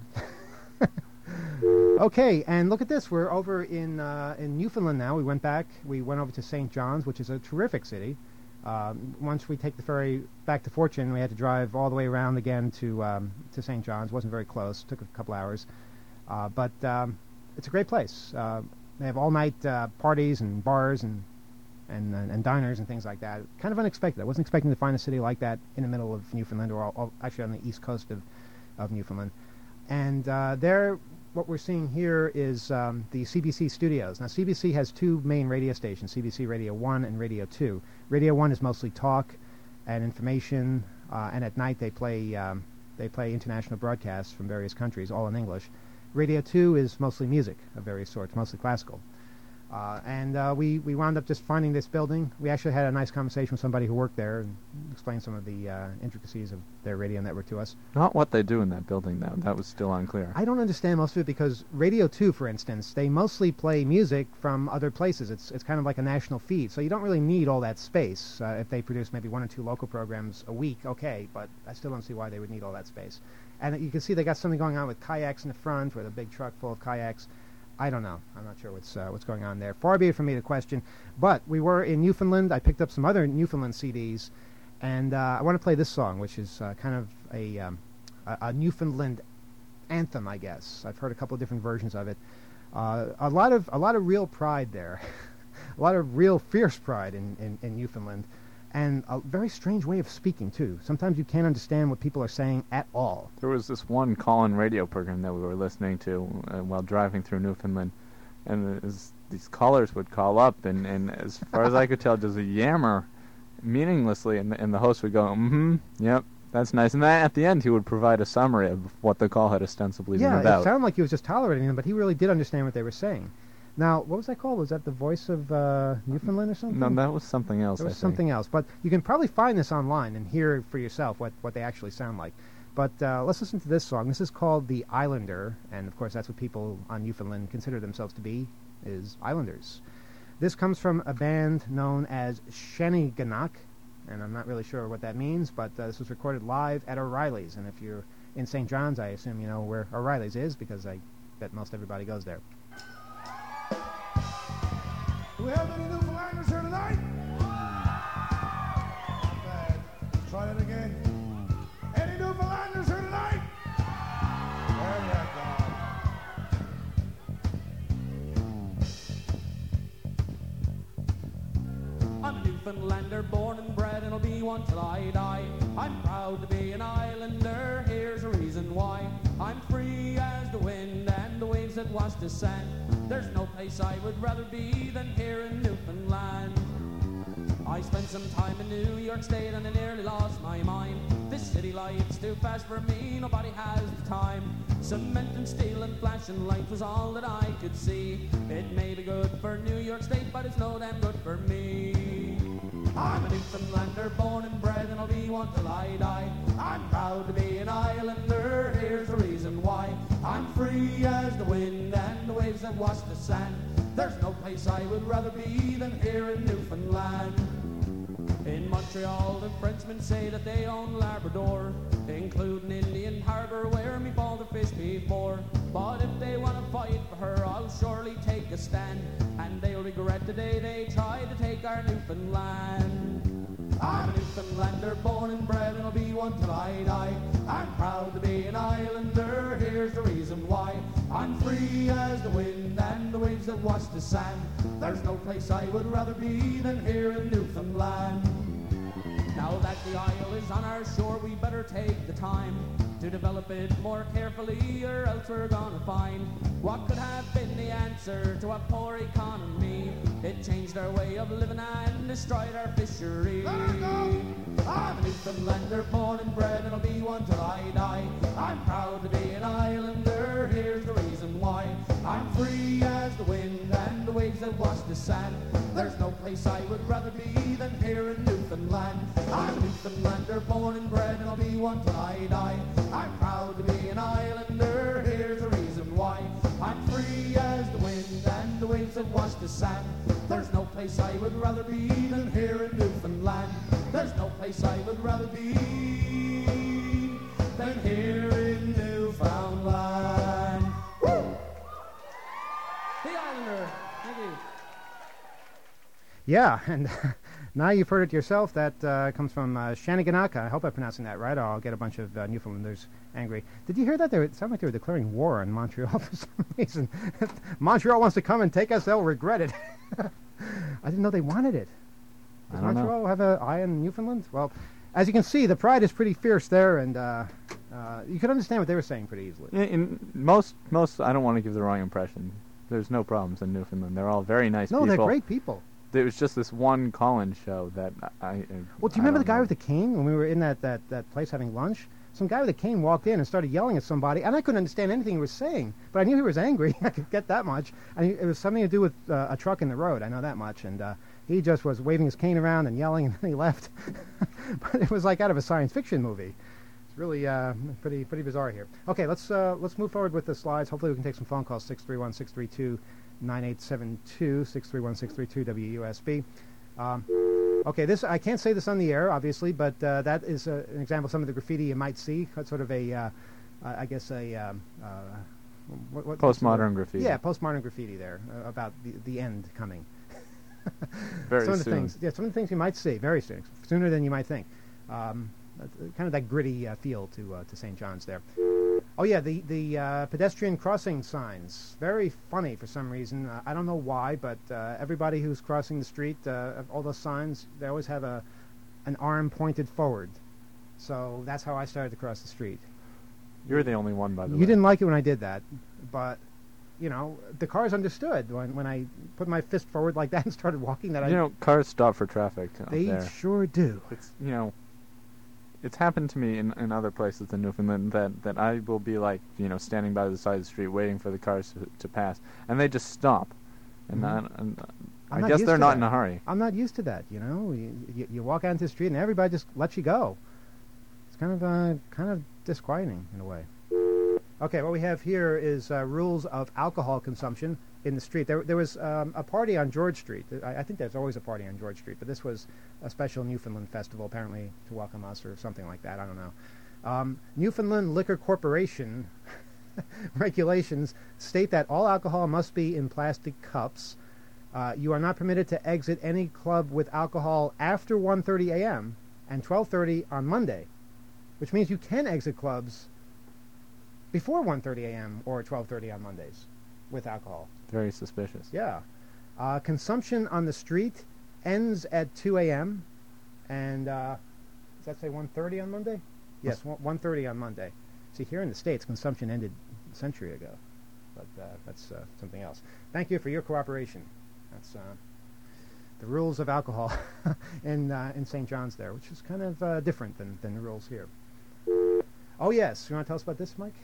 Okay, and look at this. We're over in Newfoundland now. We went over to St. John's, which is a terrific city. Once we take the ferry back to Fortune, we had to drive all the way around again to St. John's. It wasn't very close. It took a couple hours. But it's a great place. They have all-night parties and bars and diners and things like that. Kind of unexpected. I wasn't expecting to find a city like that in the middle of Newfoundland, or actually on the east coast of Newfoundland. And there what we're seeing here is the CBC studios. Now, CBC has two main radio stations, CBC Radio 1 and Radio 2. Radio 1 is mostly talk and information, and at night they play international broadcasts from various countries, all in English. Radio 2 is mostly music of various sorts, mostly classical. And we wound up just finding this building. We actually had a nice conversation with somebody who worked there and explained some of the intricacies of their radio network to us. Not what they do in that building, though. That was still unclear. I don't understand most of it because Radio 2, for instance, they mostly play music from other places. It's kind of like a national feed, so you don't really need all that space. If they produce maybe 1 or 2 local programs a week, okay, but I still don't see why they would need all that space. And you can see they got something going on with kayaks in the front, with a big truck full of kayaks. I don't know. I'm not sure what's going on there. Far be it from me to question. But we were in Newfoundland. I picked up some other Newfoundland CDs, and I want to play this song, which is kind of a Newfoundland anthem, I guess. I've heard a couple of different versions of it. A lot of real pride there, a lot of real fierce pride in Newfoundland, and a very strange way of speaking too. Sometimes you can't understand what people are saying at all. There was this one call-in radio program that we were listening to while driving through Newfoundland, and these callers would call up, and as far as I could tell, just a yammer meaninglessly, and the host would go, yep, that's nice. And then at the end, he would provide a summary of what the call had ostensibly been about. Yeah, it sounded like he was just tolerating them, but he really did understand what they were saying. Now, what was that called? Was that the Voice of Newfoundland or something? No, that was something else, It was something else. But you can probably find this online and hear for yourself what they actually sound like. But let's listen to this song. This is called The Islander, and of course that's what people on Newfoundland consider themselves to be, is islanders. This comes from a band known as Shanneyganock, and I'm not really sure what that means, but this was recorded live at O'Reilly's. And if you're in St. John's, I assume you know where O'Reilly's is, because I bet most everybody goes there. Do we have any Newfoundlanders here tonight? Bad. Try that again. Any Newfoundlanders here tonight? There you go. I'm a Newfoundlander, born and bred, and I'll be one till I die. I'm proud to be an islander, here's a reason why. I'm free as the wind and the waves that wash the sand. There's no place I would rather be than here in Newfoundland. I spent some time in New York State and I nearly lost my mind. This city life's too fast for me, nobody has the time. Cement and steel and flashing lights was all that I could see. It may be good for New York State, but it's no damn good for me. I'm a Newfoundlander, born and bred, and I'll be one till I die. I'm proud to be an islander, here's the reason why. I'm free as the wind and the waves that wash the sand. There's no place I would rather be than here in Newfoundland. In Montreal, the Frenchmen say that they own Labrador, including Indian Harbor, where me father fished before. But if they want to fight for her, I'll surely take a stand, and they'll regret the day they tried to take our Newfoundland. I'm a Newfoundlander, born and bred, and I'll be one till I die. I'm proud to be an islander, here's the reason why. I'm free as the wind and the waves that wash the sand. There's no place I would rather be than here in Newfoundland. Now that the isle is on our shore, we better take the time to develop it more carefully, or else we're gonna find what could have been the answer to a poor economy. It changed our way of living and destroyed our fishery. I'm a Newfoundlander, born and bred, and I'll be one till I die. I'm proud to be an islander, here's the reason why. I'm free as the wind and the waves that wash the sand. There's no place I would rather be than here in Newfoundland. I'm a Newfoundlander, born and bred, and I'll be one till I die. I'm proud to be an islander, here's the reason why. I'm free as the wind and the waves that wash the sand. There's no place I would rather be than here in Newfoundland. There's no place I would rather be than here in Newfoundland. Woo! The Islander. Thank you. Yeah, and now you've heard it yourself. That comes from Shanneyganock. I hope I'm pronouncing that right, or I'll get a bunch of Newfoundlanders angry. Did you hear that? It sounded like they were declaring war on Montreal for some reason. If Montreal wants to come and take us, they'll regret it. I didn't know they wanted it. Does Montreal have an eye on Newfoundland? Well, as you can see, the pride is pretty fierce there, and You could understand what they were saying pretty easily. In most, I don't want to give the wrong impression. There's no problems in Newfoundland. They're all very nice people. No, they're great people. There was just this one call-in show that I. Well, do you remember the guy with the cane when we were in that place having lunch? Some guy with a cane walked in and started yelling at somebody, and I couldn't understand anything he was saying, but I knew he was angry. I could get that much. And it was something to do with a truck in the road. I know that much. And he just was waving his cane around and yelling, and then he left. But it was like out of a science fiction movie. It's really pretty bizarre here. Okay, let's move forward with the slides. Hopefully we can take some phone calls. 631-632-9872, 631-632 WUSB. Okay, this I can't say this on the air, obviously, but that is an example of some of the graffiti you might see. That's sort of a, I guess a postmodern graffiti. Yeah, postmodern graffiti there about the end coming. Very some of the soon. things, yeah, some of the things you might see very soon, sooner than you might think. Kind of that gritty feel to St. John's there. Oh yeah, the pedestrian crossing signs. Very funny for some reason. I don't know why, but everybody who's crossing the street, all those signs, they always have an arm pointed forward. So that's how I started to cross the street. You're the only one, by the way. You didn't like it when I did that, but you know the cars understood when I put my fist forward like that and started walking. Cars stop for traffic. They there. Sure do. It's It's happened to me in other places in Newfoundland that I will be standing by the side of the street waiting for the cars to pass, and they just stop. And I guess they're not in a hurry. I'm not used to that, You walk out into the street and everybody just lets you go. It's kind of disquieting in a way. Okay, what we have here is rules of alcohol consumption in the street. There was a party on George Street. I think there's always a party on George Street, but this was a special Newfoundland festival, apparently to welcome us or something like that. I don't know. Newfoundland Liquor Corporation regulations state that all alcohol must be in plastic cups. You are not permitted to exit any club with alcohol after 1:30 a.m. and 12:30 on Monday, which means you can exit clubs before 1:30 a.m. or 12:30 on Mondays with alcohol. Very suspicious. Yeah. Consumption on the street ends at 2 a.m. and does that say 1:30 on Monday? Yes, 1:30 on Monday. See, here in the States, consumption ended a century ago, but that's something else. Thank you for your cooperation. That's the rules of alcohol in St. John's there, which is kind of different than the rules here. Oh, yes. You want to tell us about this, Mike?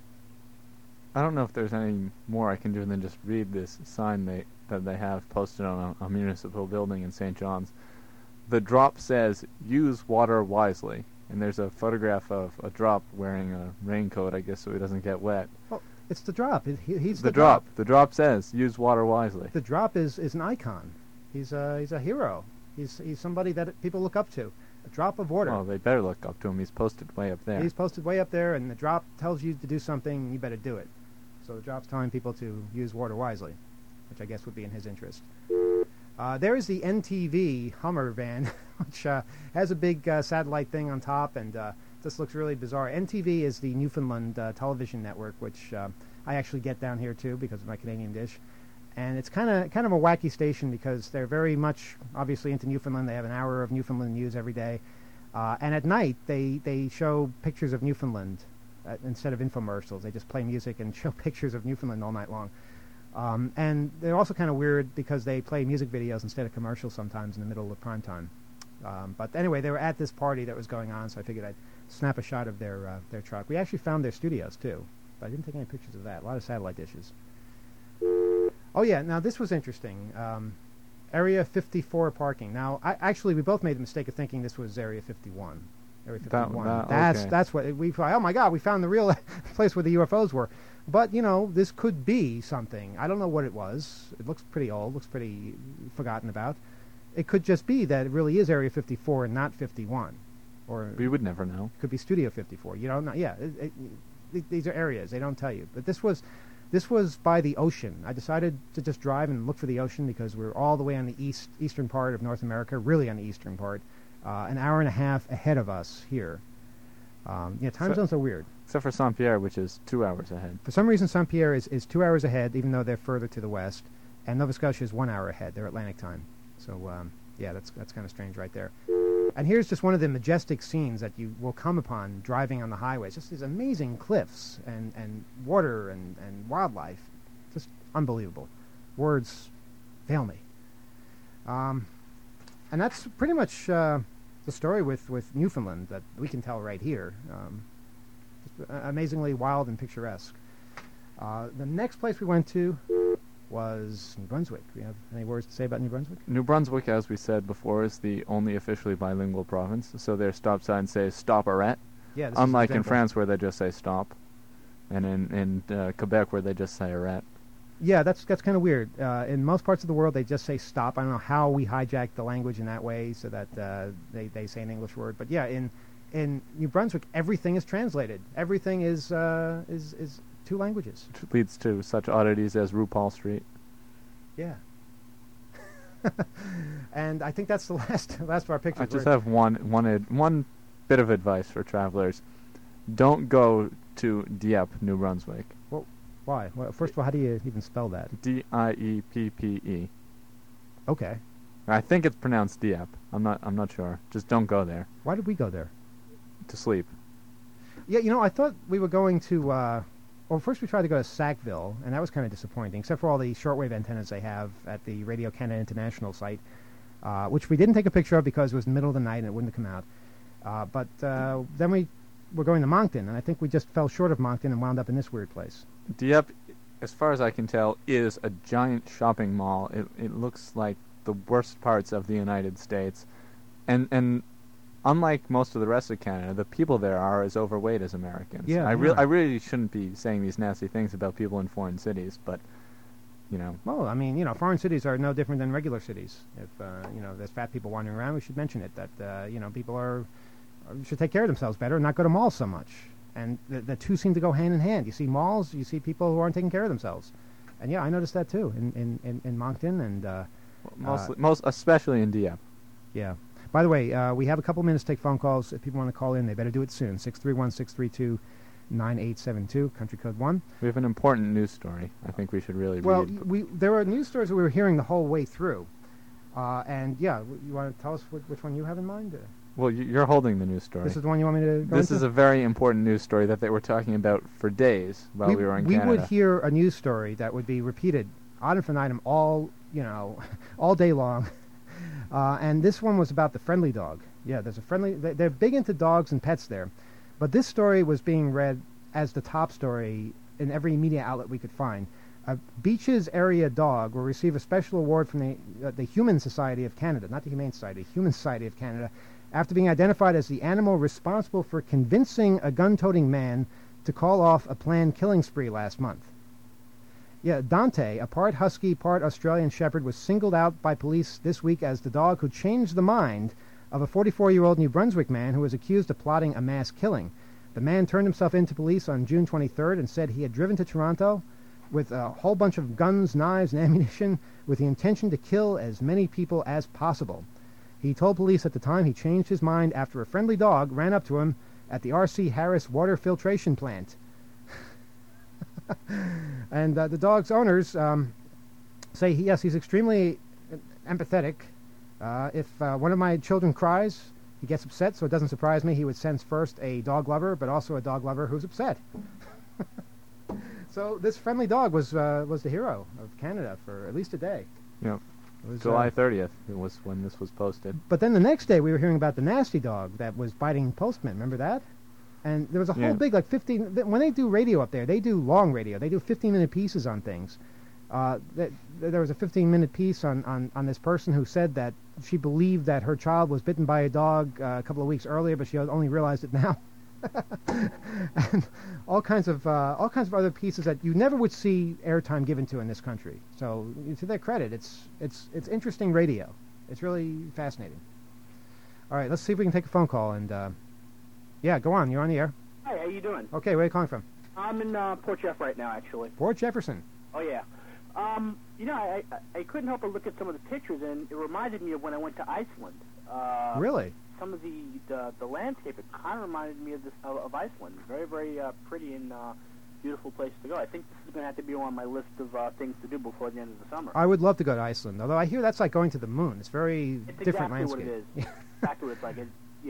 I don't know if there's any more I can do than just read this sign that they have posted on a municipal building in St. John's. The drop says, "Use water wisely." And there's a photograph of a drop wearing a raincoat, I guess, so he doesn't get wet. Well, it's the drop. He's the drop. The drop says, "Use water wisely." The drop is an icon. He's a hero. He's somebody that people look up to. A drop of water. Well, they better look up to him. He's posted way up there. He's posted way up there, and the drop tells you to do something, you better do it. So the drop's telling people to use water wisely, which I guess would be in his interest. There is the NTV Hummer van, which has a big satellite thing on top, and this looks really bizarre. NTV is the Newfoundland television network, which I actually get down here too because of my Canadian dish. And it's kind of a wacky station because they're very much obviously into Newfoundland. They have an hour of Newfoundland news every day, and at night they show pictures of Newfoundland instead of infomercials. They just play music and show pictures of Newfoundland all night long. And they're also kind of weird because they play music videos instead of commercials sometimes in the middle of prime time. But anyway, they were at this party that was going on, so I figured I'd snap a shot of their truck. We actually found their studios too, but I didn't take any pictures of that. A lot of satellite dishes. Oh yeah, now this was interesting. Area 54 parking. Now, we both made the mistake of thinking this was Area 51. Area 51. That's what we thought. Oh my God, we found the real place where the UFOs were. But this could be something. I don't know what it was. It looks pretty old. Looks pretty forgotten about. It could just be that it really is Area 54 and not 51. Or we would never know. It could be Studio 54. You don't know. Yeah, these are areas. They don't tell you. But this was by the ocean. I decided to just drive and look for the ocean because we're all the way on the eastern part of North America, really on the eastern part, an hour and a half ahead of us here. Time zones are weird. Except for Saint-Pierre, which is 2 hours ahead. For some reason, Saint-Pierre is 2 hours ahead, even though they're further to the west, and Nova Scotia is 1 hour ahead. They're Atlantic time. So, that's kind of strange right there. And here's just one of the majestic scenes that you will come upon driving on the highways. Just these amazing cliffs and water and wildlife. Just unbelievable. Words fail me. And that's pretty much the story with Newfoundland that we can tell right here. Amazingly wild and picturesque. The next place we went to was New Brunswick. Do you have any words to say about New Brunswick? New Brunswick, as we said before, is the only officially bilingual province, so their stop sign says stop arrête, Yeah. This unlike is in France where they just say stop, and in Quebec where they just say arrête. Yeah, that's kind of weird. In most parts of the world, they just say stop. I don't know how we hijacked the language in that way so that they say an English word. But yeah, in New Brunswick, everything is translated. Everything is two languages. Which leads to such oddities as RuPaul Street. Yeah. And I think that's the last of our pictures. I just have one bit of advice for travelers. Don't go to Dieppe, New Brunswick. Well, why? Well, first of all, how do you even spell that? Dieppe. Okay. I think it's pronounced Dieppe. I'm not sure. Just don't go there Why did we go there? to sleep. Yeah, I thought we were going to... well, first we tried to go to Sackville, and that was kind of disappointing, except for all the shortwave antennas they have at the Radio Canada International site, which we didn't take a picture of because it was the middle of the night and it wouldn't have come out. But then we were going to Moncton, and I think we just fell short of Moncton and wound up in this weird place. Dieppe, as far as I can tell, is a giant shopping mall. It looks like the worst parts of the United States. And unlike most of the rest of Canada, the people there are as overweight as Americans. Yeah, I yeah. really shouldn't be saying these nasty things about people in foreign cities, but, Well, I mean, foreign cities are no different than regular cities. If, there's fat people wandering around, we should mention it, that, people should take care of themselves better and not go to malls so much. And the two seem to go hand in hand. You see malls, you see people who aren't taking care of themselves. And yeah, I noticed that too in Moncton and... especially in Dieppe. Yeah. By the way, we have a couple minutes to take phone calls. If people want to call in, they better do it soon. 631-632-9872, country code 1. We have an important news story I think we should really Well, read. there were news stories that we were hearing the whole way through. And yeah, you want to tell us which one you have in mind? Well, you're holding the news story. This is the one you want me to go This into? is a very important news story that they were talking about for days while we were in Canada. We would hear a news story that would be repeated ad infinitum all day long. And this one was about the friendly dog. Yeah, there's a friendly... They're big into dogs and pets there. But this story was being read as the top story in every media outlet we could find. A Beaches area dog will receive a special award from the Human Society of Canada, not the Humane Society, Human Society of Canada, after being identified as the animal responsible for convincing a gun-toting man to call off a planned killing spree last month. Yeah, Dante, a part husky, part Australian shepherd, was singled out by police this week as the dog who changed the mind of a 44-year-old New Brunswick man who was accused of plotting a mass killing. The man turned himself in to police on June 23rd and said he had driven to Toronto with a whole bunch of guns, knives, and ammunition with the intention to kill as many people as possible. He told police at the time he changed his mind after a friendly dog ran up to him at the R.C. Harris water filtration plant. And the dog's owners say, yes, he's extremely empathetic. If one of my children cries, he gets upset, so it doesn't surprise me. He would sense first a dog lover, but also a dog lover who's upset. So this friendly dog was the hero of Canada for at least a day. Yeah. It was, July 30th was when this was posted. But then the next day we were hearing about the nasty dog that was biting postmen. Remember that? And there was a whole big, like 15... When they do radio up there, they do long radio. They do 15-minute pieces on things. There was a 15-minute piece on this person who said that she believed that her child was bitten by a dog a couple of weeks earlier, but she only realized it now. And all kinds of other pieces that you never would see airtime given to in this country. So to their credit, it's interesting radio. It's really fascinating. All right, let's see if we can take a phone call. And yeah, go on. You're on the air. Hi, how you doing? Okay, where are you calling from? I'm in Port Jeff right now, actually. Port Jefferson. Oh, yeah. I couldn't help but look at some of the pictures, and it reminded me of when I went to Iceland. Really? Some of the landscape, it kind of reminded me of Iceland. Very, very pretty and beautiful place to go. I think this is going to have to be on my list of things to do before the end of the summer. I would love to go to Iceland, although I hear that's like going to the moon. It's very It's different exactly landscape. what it is. Exactly what it's like.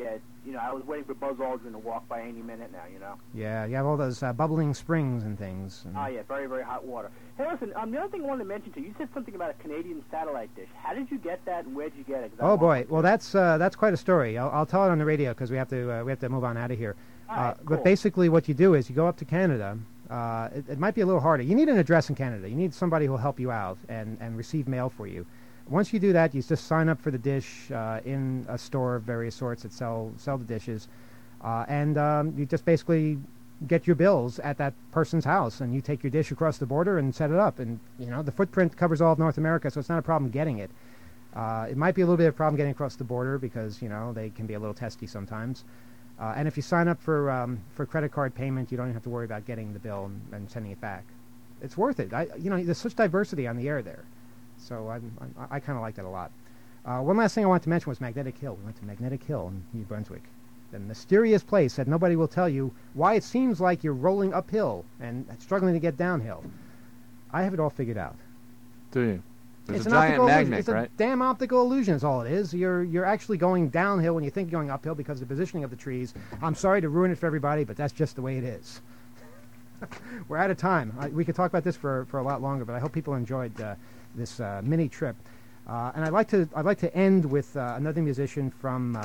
I was waiting for Buzz Aldrin to walk by any minute now, Yeah, you have all those bubbling springs and things. And Oh, yeah, very, very hot water. Hey, listen, the other thing I wanted to mention to you, you said something about a Canadian satellite dish. How did you get that, and where did you get it? 'Cause I Oh want boy, one. well that's quite a story. I'll tell it on the radio because we have to move on out of here. All right, cool. But basically, what you do is you go up to Canada. It might be a little harder. You need an address in Canada. You need somebody who'll help you out and receive mail for you. Once you do that, you just sign up for the dish in a store of various sorts that sell the dishes, and you just basically get your bills at that person's house, and you take your dish across the border and set it up. And the footprint covers all of North America, so it's not a problem getting it. It might be a little bit of a problem getting across the border because they can be a little testy sometimes. And if you sign up for credit card payment, you don't even have to worry about getting the bill and sending it back. It's worth it. There's such diversity on the air there, so I kind of like that a lot. One last thing I wanted to mention was Magnetic Hill. We went to Magnetic Hill in New Brunswick, the mysterious place that nobody will tell you why it seems like you're rolling uphill and struggling to get downhill. I have it all figured out. Do you? There's It's a an giant optical illusion. magnet, It's right? a damn optical illusion is all it is. You're actually going downhill when you think you're going uphill because of the positioning of the trees. I'm sorry to ruin it for everybody, but that's just the way it is. We're out of time. We could talk about this for a lot longer, but I hope people enjoyed this mini trip. And I'd like to end with another musician from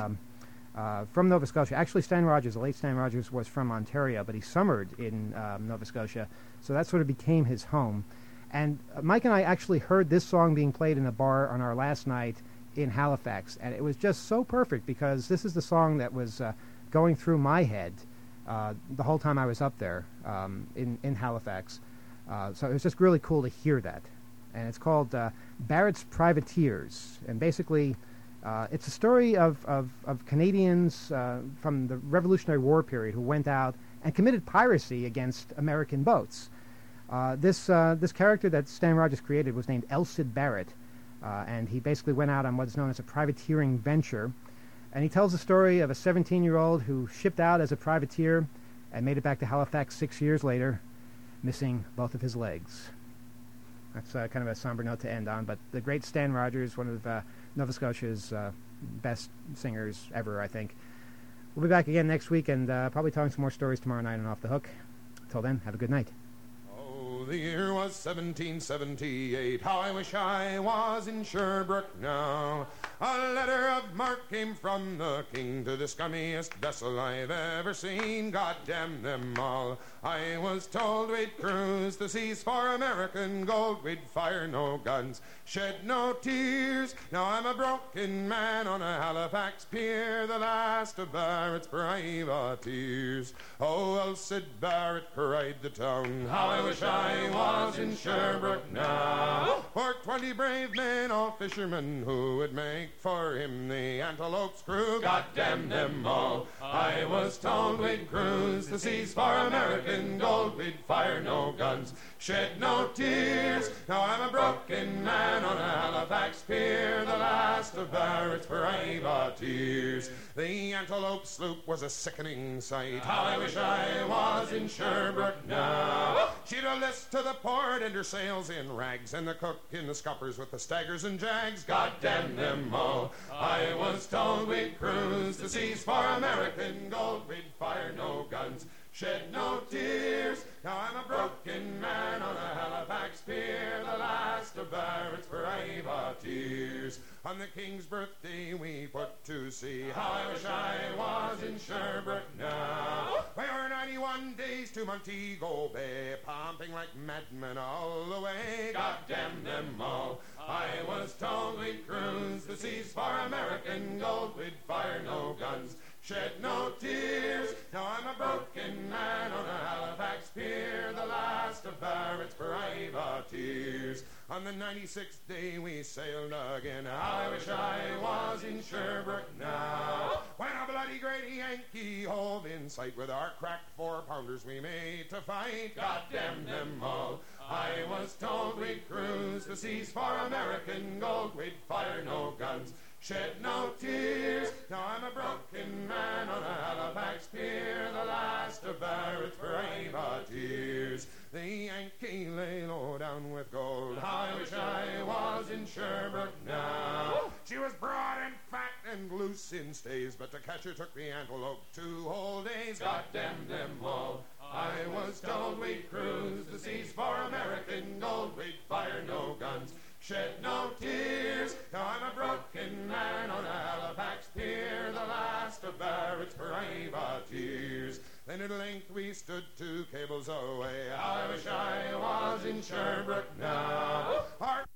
Nova Scotia. Actually, Stan Rogers, the late Stan Rogers, was from Ontario, but he summered in Nova Scotia, so that sort of became his home. And Mike and I actually heard this song being played in a bar on our last night in Halifax, and it was just so perfect because this is the song that was going through my head the whole time I was up there in Halifax. So it was just really cool to hear that. And it's called Barrett's Privateers. And basically, it's a story of Canadians from the Revolutionary War period who went out and committed piracy against American boats. This character that Stan Rogers created was named Elsid Barrett, and he basically went out on what is known as a privateering venture. And he tells the story of a 17-year-old who shipped out as a privateer and made it back to Halifax 6 years later, missing both of his legs. That's kind of a somber note to end on, but the great Stan Rogers, one of Nova Scotia's best singers ever, I think. We'll be back again next week and probably telling some more stories tomorrow night on Off the Hook. Till then, have a good night. Oh, the year was 1778. How I wish I was in Sherbrooke now. A letter of marque came from the king to the scummiest vessel I've ever seen. God damn them all. I was told we'd cruise the seas for American gold. We'd fire no guns, shed no tears. Now I'm a broken man on a Halifax pier, the last of Barrett's privateers. Oh, Elsid Barrett cried the town. How I wish I was in Sherbrooke now. For 20 brave men, all fishermen, who would make for him the Antelope's crew. God damn them all. I was told we'd cruise the seas for American gold. We'd fire no guns, shed no tears. Now I'm a broken man on a Halifax pier, the last of Barrett's privateers. The Antelope sloop was a sickening sight. How I wish I was in Sherbrooke now. She'd a list to the port and her sails in rags, and the cook in the scuppers with the staggers and jags. God damn them all. I was told we'd cruise the seas for American gold. We'd fire no guns, shed no tears. Now I'm a broken man on a Halifax pier, the last of Barrett's privateers. On the king's birthday we put to sea. How I wish I was in Sherbrooke now. We were 91 days to Montego Bay, pumping like madmen all the way. God damn them all. I was told we'd cruise the seas for American gold. We'd fire no guns, shed no tears. Now I'm a broken man on a Halifax pier, the last of Barrett's privateers. On the 96th day we sailed again. How I wish I was in Sherbrooke now. When a bloody great Yankee hove in sight, with our cracked 4-pounders we made to fight. God damn them all. I was told we'd cruise the seas for American gold. We'd fire no guns, shed no tears. Now I'm a broken man on a Halifax pier, the last of Barrett's privateers. privateers. The Yankee lay low down with gold. I wish I was in Sherbrooke now. She was broad and fat and loose in stays, but to catch her took the Antelope 2 whole days. God damn them all. I was told we'd cruise the seas for American gold. We'd fire no guns, shed no tears. Now I'm a broken man on a Halifax pier, the last of Barrett's privateers. Then at length we stood 2 cables away. I wish I was in Sherbrooke now. Our